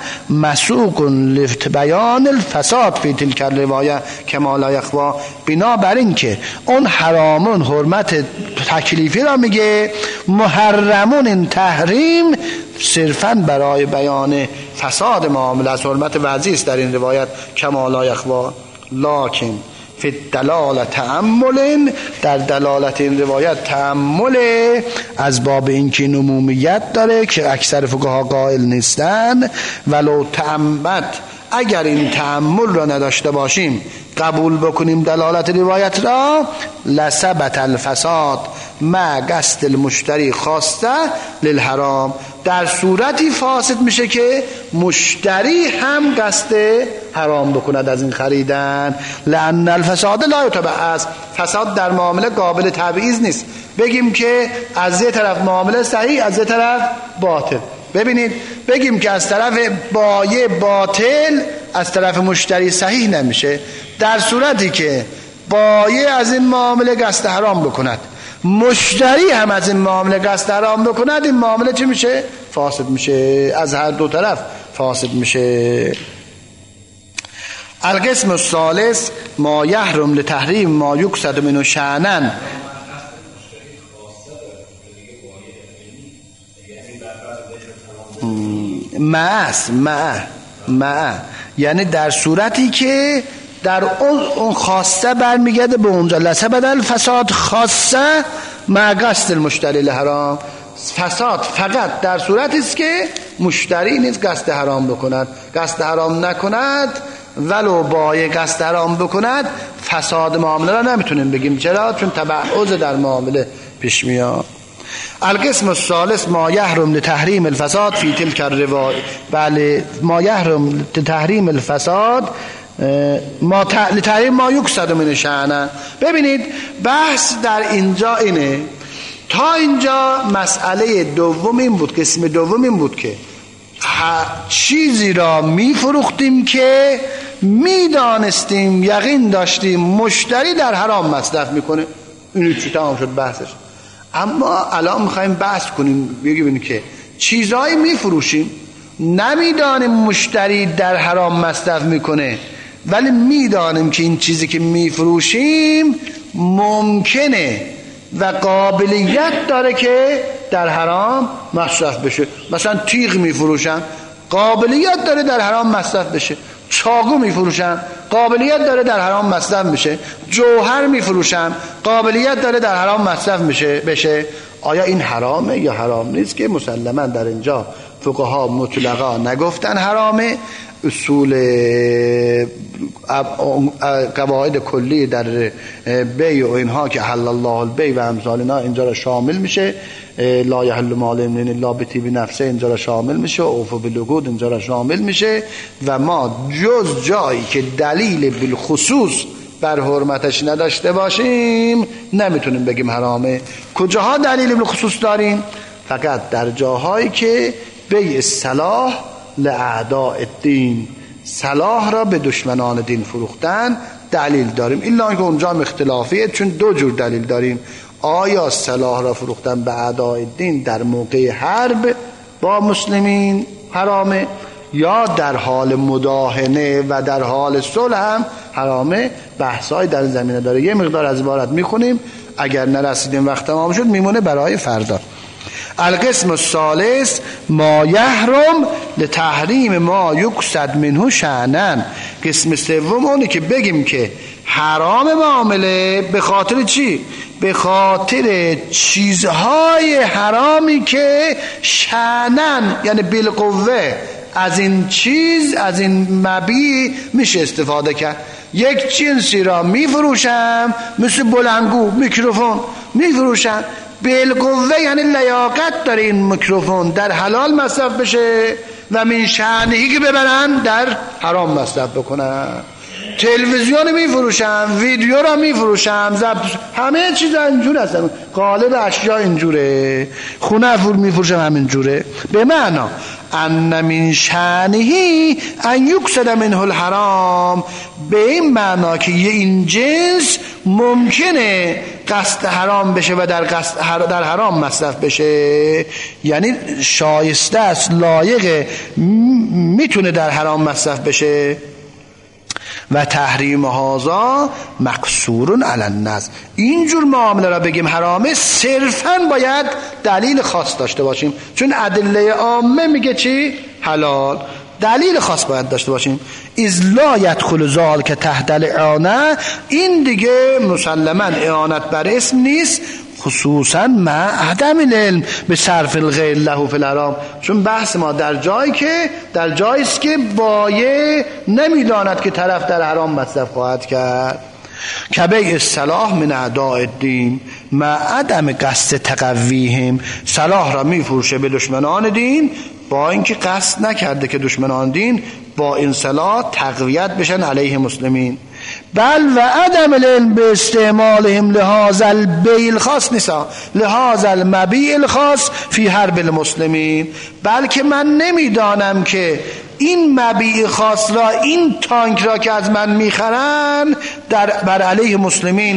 مسوق لبیان الفساد فی تلک الروایه کما لا یخفی، بنا بر این که اون حرامون حرمت تکلیفی را میگه، محرمون این تحریم صرفاً برای بیان فساد معامله از حرمت وضعی است در این روایت کما لا یخفی. لکن فی الدلالة تأمل، در دلالت این روایت تأمل از باب اینکه عمومیت داره که اکثر فقها قائل نیستن. ولو تأمل، اگر این تأمل را نداشته باشیم، قبول بکنیم دلالت روایت را، لثبت الفساد ما قصد المشتری خواسته للحرام، در صورتی فاسد میشه که مشتری هم قصد حرام بکند از این خریدن. لأن الفساد لا یتبعض، فساد در معامله قابل تبعیض نیست، بگیم که از یه طرف معامله صحیح از یه طرف باطل. ببینید، بگیم که از طرف بایع باطل از طرف مشتری صحیح نمیشه، در صورتی که بایع از این معامله قصد حرام بکند، مشتری هم از این معامله قصد حرام بکند، این معامله چی میشه؟ فاسد میشه، از هر دو طرف فاسد میشه. القسم الثالث ما یحرم لتحریم ما یقصد منه شأنا. مع یعنی در صورتی که در اون خواسته برمیگرده به اونجا، لثبت الفساد خاصه مع قصد المشتری الحرام، فساد فقط در صورتی است که مشتری نیز قصد حرام بکند، قصد حرام نکند ولو بایع قصد حرام بکند، فساد معامله را نمیتونیم بگیم. چرا؟ چون تبعض در معامله پیش میاد. القسم الثالث ما یحرم لتحریم الفساد فی تلک الروایه، بله، ما یحرم لتحریم الفساد لتحریم ما یقصد من شأنه. ببینید بحث در اینجا اینه، تا اینجا مسئله دوم این بود، قسم دوم این بود که چیزی را میفروختیم که میدانستیم، یقین داشتیم مشتری در حرام مصرف میکنه. اینو چی تمام شد بحثش. اما الان میخوایم بحث کنیم، بگیم که چیزایی میفروشیم نمیدانیم مشتری در حرام مصرف میکنه، ولی میدانیم که این چیزی که میفروشیم ممکنه و قابلیت داره که در حرام مصرف بشه. مثلا تیغ میفروشن، قابلیت داره در حرام مصرف بشه. چاقو میفروشن، قابلیت داره در حرام مصرف بشه. جوهر میفروشن، قابلیت داره در حرام مصرف بشه. آیا این حرامه یا حرام نیست؟ که مسلما در اینجا فقها مطلقا نگفتن حرامه. اصول قواعد کلی در بیع و اینها که حل الله البیع و امثال اینا اینجا را شامل میشه. لا یحل مال امرئ الا بطیب نفسه اینجا را شامل میشه. اوفوا بالعقود اینجا را شامل میشه. و ما جز جایی که دلیل بالخصوص بر حرمتش نداشته باشیم نمیتونیم بگیم حرامه. کجاها دلیل بالخصوص داریم؟ فقط در جاهایی که بیع صلاح لاعداء الدین، صلاح را به دشمنان دین فروختن دلیل داریم. الا اینکه اونجا اختلافیه، چون دو جور دلیل داریم. آیا صلاح را فروختن به اعداء الدین در موقع حرب با مسلمین حرامه، یا در حال مداهنه و در حال صلح هم حرامه؟ بحثای در زمینه داره. یه مقدار از عبارت میخونیم، اگر نرسیدیم وقت تمام شد میمونه برای فردا. القسم الثالث ما یحرم لتحریم ما یقصد منه شأنا. قسم سوم اونی که بگیم که حرام معامله به خاطر چی؟ به خاطر چیزهای حرامی که شأنا یعنی بالقوه از این چیز، از این مبیع میشه استفاده کرد. یک جنسی را میفروشم، مثل بلندگو میکروفون میفروشم بالقوه، یعنی لیاقت داره این میکروفون در حلال مصرف بشه و من شأنهی که ببرن در حرام مصرف بکنن. تلویزیون میفروشم، ویدیو را میفروشم، همه چیز اینجور هستن. قالب اشیا اینجوره. خونه فور میفروشم همینجوره. به معنا ان من شأنهی ان یقصد منه الحرام، به این معنا که این جنس ممکنه قصد حرام بشه و در حرام مصرف بشه. یعنی شایسته است، لایق، میتونه در حرام مصرف بشه. و تحریم هذا مقصور علی النص. اینجور معامله را بگیم حرامه صرفاً باید دلیل خاص داشته باشیم، چون ادله عامه میگه چی؟ حلال. دلیل خاص باید داشته باشیم. اذ لا یدخل ذلک تحت الاعانه، این دیگه مسلما اعانت بر اسم نیست، خصوصا مع عدم العلم به صرف الغیر له فی الحرام. چون بحث ما در جایی است که بایع نمیداند که طرف در حرام مصرف خواهد کرد. که بیع صلاح من اعداء الدین مع عدم قصد تقویهم، صلاح را میفروشه به دشمنان دین با اینکه قصد نکرده که دشمنان دین با این صلاح تقویت بشن علیه مسلمین. بل و عدم العلم به استعمالهم لهذا البیع الخاص نیسا لهذا المبیع الخاص فی حرب المسلمین، بلکه من نمیدانم که این مبیع خاص را، این تانک را که از من میخرن بر علیه مسلمین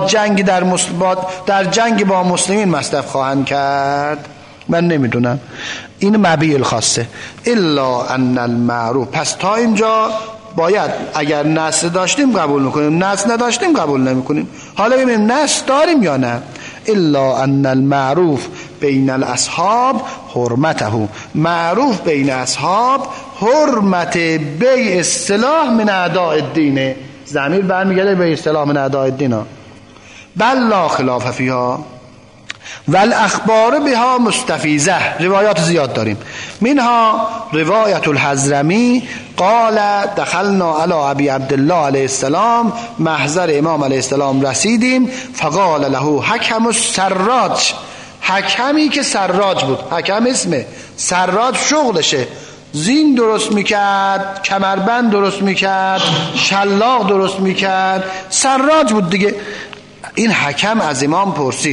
در جنگ با مسلمین مصرف خواهند کرد. من نمیدونم، این مبیع الخاصه. الا ان المعروف، پس تا اینجا باید اگر نص داشتیم قبول میکنیم، نص نداشتیم قبول نمیکنیم. حالا ببینیم نص داریم یا نه. الا ان المعروف بین الاصحاب حرمته، معروف بین اصحاب حرمت بیع السلاح من اعداء الدین. ضمیر برمیگرده به اصطلاح من اعداء الدین. بل لا خلاف فیها والاخبار بها مستفیضه. روایات زیاد داریم. منها روایت الحضرمی قال دخلنا علی ابی عبدالله علیه السلام، محضر امام علیه السلام رسیدیم، فقال له حکم السراج، حکمی که سراج بود. حکم اسمه، سراج شغلشه، زین درست میکرد، کمربند درست میکرد، شلاق درست میکرد، سراج بود دیگه. این حکم از امام پرسید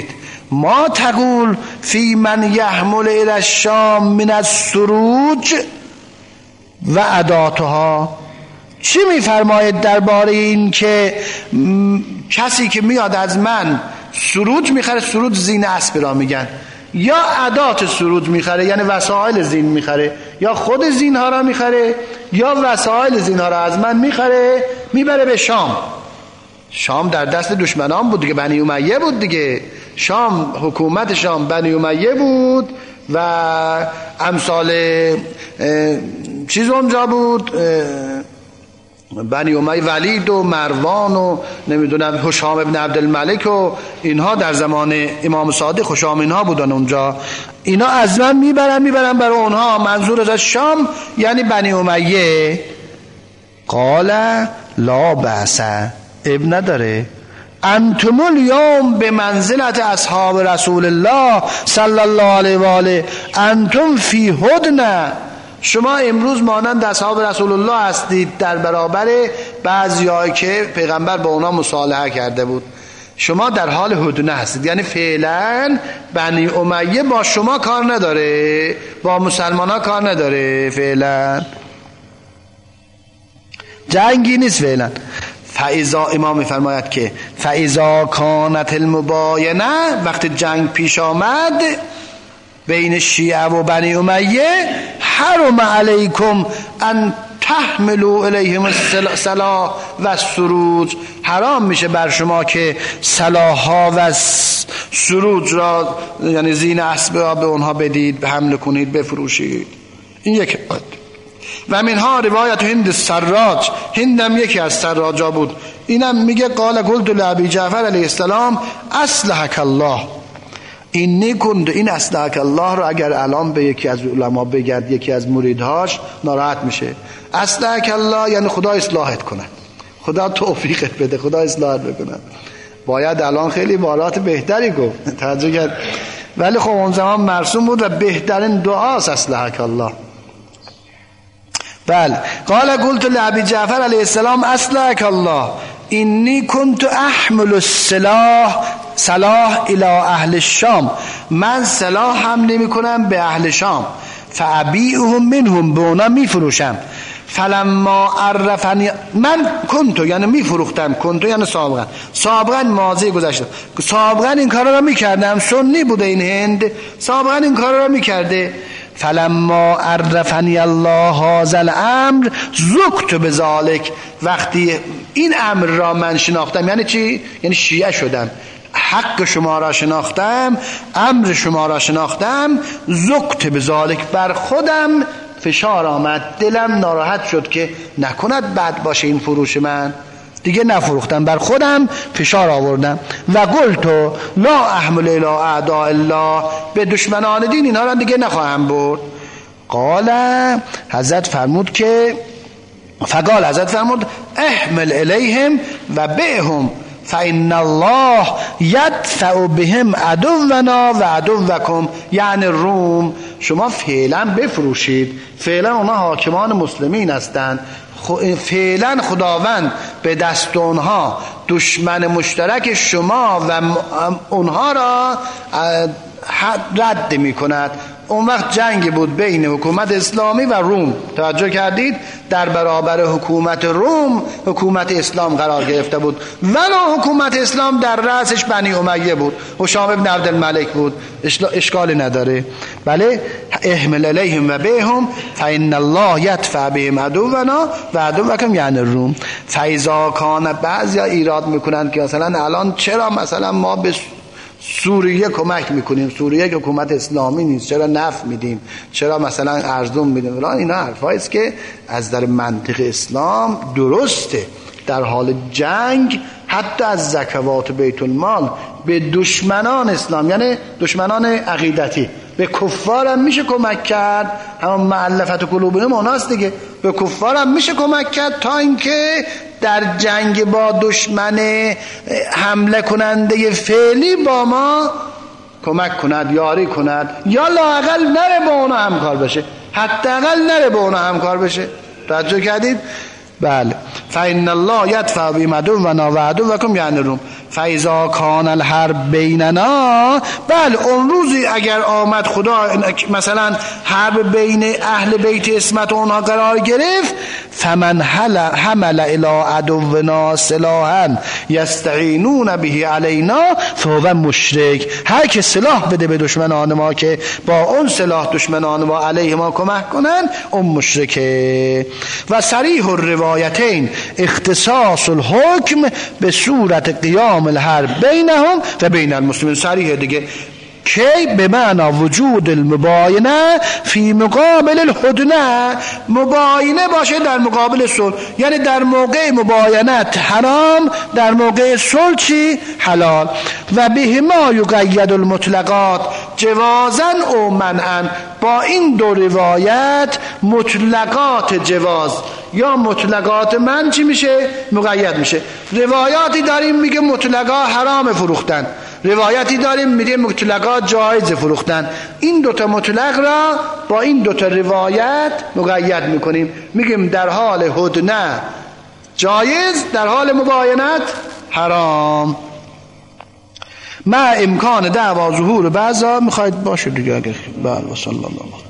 ما تقول فی من یحمل الی الشام من السروج و اداتها، چی میفرماید درباره این که کسی که میاد از من سروج میخره، سروج زین اسب را میگن، یا ادات سروج میخره یعنی وسایل زین میخره، یا خود زینها را میخره یا وسایل زینها را از من میخره میبره به شام. شام در دست دشمنان بود دیگه، بنی امیه بود دیگه. شام، حکومت شام بنی امیه بود و امثال چیز اونجا بود، بنی امیه، ولید و مروان و نمیدونم هشام ابن عبدالملک و اینها در زمان امام صادق هشام اینها بودن اونجا. اینا از من میبرن برای اونها، منظور از شام یعنی بنی امیه. قال لا بأس، اب نداره، انتم الیوم به منزلت اصحاب رسول الله صلی الله علیه و آله، انتم فی هدنه، شما امروز مانند اصحاب رسول الله هستید در برابر بعضیایی که پیغمبر با اونا مصالحه کرده بود. شما در حال هدنه هستید، یعنی فعلا بنی امیه با شما کار نداره، با مسلمان ها کار نداره، فعلا جنگی نیست فعلا. فاذا، امام میفرماید که فاذا کانت المباینه، وقت جنگ پیش آمد بین شیعه و بنی امیه، حرم علیکم ان تحملوا الیهم السلاح و السروج، حرام میشه بر شما که سلاح‌ها و سروج را یعنی زین اسب را به اونها بدید، به حمله کنید، بفروشید. این یک و منها روایت هند السراج، هندم یکی از سراجا بود. اینم میگه قال قلت لابی جعفر علیه السلام اصلحک الله اینی کند، این اصلحک الله رو اگر الان به یکی از علما بگرد، یکی از مریدهاش، ناراحت میشه. اصلحک الله یعنی خدا اصلاحت کنه، خدا توفیقت بده، خدا اصلاحت بکنه. باید الان خیلی عبارات بهتری گفت، توجه کرد، ولی خب اون زمان مرسوم بود و بهترین دعاست اصلحک الله. بله. قال قلت لابی جعفر علیه السلام اصلحک الله اینی کنت احمل السلاح الی اهل الشام، من سلاح هم نمی کنم به اهل شام، فابیعهم منهم، به اونا می فروشم. فلما عرفنی، من کنتو یعنی می فروختم، کنتو یعنی سابقا ماضی گذشته، سابقا این کارا را می کردم، سنی بوده این هند، سابقا این کارا را می کرده. فلما عرفنی الله هذا الامر زکت بذلک، وقتی این امر را من شناختم، یعنی چی؟ یعنی شیعه شدم، حق شما را شناختم، امر شما را شناختم، زکت بذلک، بر خودم فشار آمد، دلم ناراحت شد که نکند بد باشه این فروش من، دیگه نفروختم، بر خودم فشار آوردم. و قلتو لا احمل الی اعداء الله، به دشمنان دین اینها را دیگه نخواهم برد. قال، حضرت فرمود که فقال، حضرت فرمود احمل الیهم و بهم فإن الله یدفع بهم عدونا و عدوکم، یعنی روم. شما فعلا بفروشید، فعلا اونا حاکمان مسلمین هستند، فعلا خداوند به دست اونها دشمن مشترک شما و اونها را رد می کند. اون وقت جنگ بود بین حکومت اسلامی و روم، توجه کردید؟ در برابر حکومت روم حکومت اسلام قرار گرفته بود، ولی حکومت اسلام در رأسش بنی امیه بود، هشام ابن عبدالملک بود، اشکالی نداره. بله. احمل علیهم و بهم فإن الله یدفع بهم عدونا و عدوکم یعنی روم. فاذا کان، بعضیا ایراد میکنن که مثلا الان چرا مثلا ما به سوریه کمک میکنیم، سوریه که حکومت اسلامی نیست، چرا نفت میدیم، چرا مثلا ارزون میدیم؟ اینا حرفایی است که از در منطق اسلام درسته. در حال جنگ حتی از زکوات بیت المال به دشمنان اسلام، یعنی دشمنان عقیدتی، به کفار هم میشه کمک کرد، همون مؤلفت قلوبهم اوناست دیگه، به کفار هم میشه کمک کرد تا اینکه در جنگ با دشمن حمله کننده فعلی با ما کمک کند، یاری کند، یا لااقل نره با اونا همکار بشه، حداقل نره با اونا همکار بشه. توجه کردید؟ بله فإن الله يدفع بعدونا وعدوكم یعنی روم فاذا کان الحرب بیننا. بله اون روزی اگر آمد خدا مثلا حرب بین اهل بیت اسمت اونها قرار گرفت، فمن حمل الى عدونا سلاحا یستعینون به علینا فهو مشرک. هر که سلاح بده به دشمنان ما که با اون سلاح دشمنان ما علیه ما کمک کنن، اون مشرکه. و صریح الروایتین اختصاص الحکم به صورت قیام الحرب بینهم و بین المسلمین. صریح دیگه کی به معنی وجود المباینه فی مقابل الهدنه، مباینه باشه در مقابل صلح، یعنی در موقع مباینت حرام، در موقع صلح چی؟ حلال. و بهما یقید المطلقات جوازا او منعا. با این دو روایت مطلقات جواز یا مطلقات من چی میشه؟ مقید میشه. روایاتی داریم میگه مطلقا حرام فروختن، روایتی داریم میگه مطلقات جایز فروختن. این دوتا مطلق را با این دوتا روایت مقید میکنیم، میگیم در حال هدنه جایز، در حال مباینت حرام. ما امکان دعوا ظهور بعضا میخواید باشه دیگه اگر بله. و صلی الله